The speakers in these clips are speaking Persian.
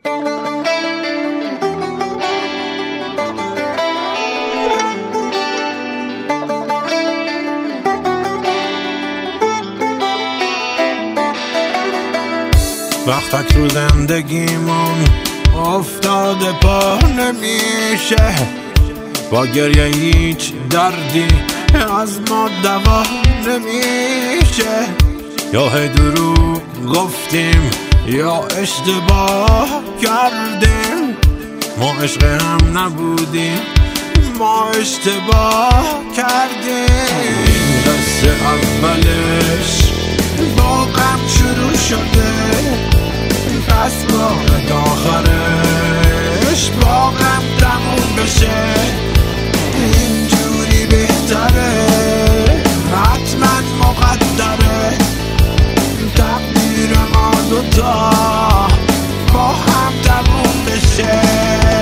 وقتک رو زندگیمون افتاده پا نمیشه، با گریه هیچ دردی از ما دوا نمیشه. یا دروغ گفتیم یا اشتباه کردیم، ما عشق هم نبودیم، ما اشتباه کردیم. این قصه اولش با غم شروع شده، پس باید آخرش با غم تموم بشه. اینجوری بهتره، حتما مقدره، تقدیر ما دوتا با هم تموم بشه.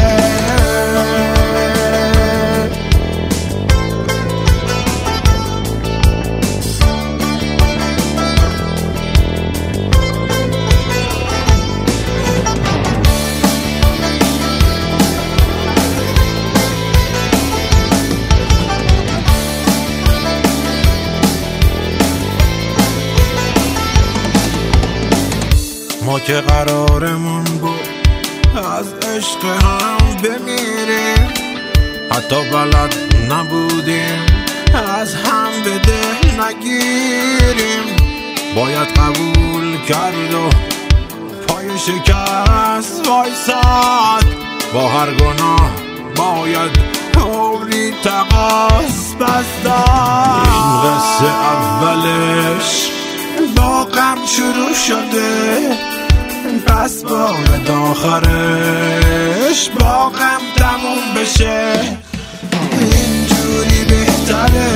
ما که قرارمون بود از عشق هم بمیریم، حتی بلد نبودیم از هم به ده نگیریم. باید قبول کرد و پای شکست وایساد، با هر گناه باید عمری تقاص بس داد. این قصه اولش با غم شروع شده، پس باید آخرش با غم تموم بشه. اینجوری بهتره،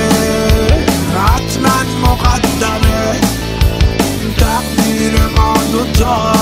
حتما مقدره، تقدیر ما دوتا